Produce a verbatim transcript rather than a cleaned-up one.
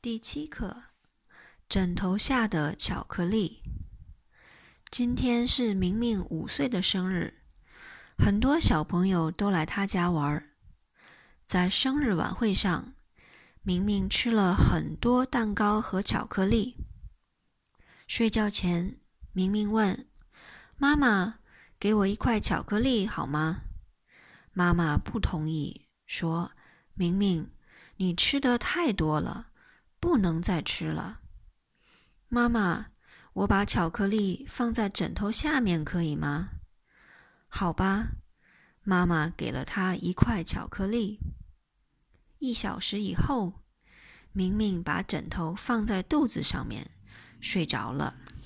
第七课，枕头下的巧克力。今天是明明五岁的生日，很多小朋友都来他家玩。在生日晚会上，明明吃了很多蛋糕和巧克力。睡觉前，明明问妈妈：“给我一块巧克力好吗？”妈妈不同意，说：“明明，你吃的太多了，不能再吃了。”妈妈，我把巧克力放在枕头下面可以吗？好吧，妈妈给了他一块巧克力。一小时以后，明明把枕头放在肚子上面，睡着了。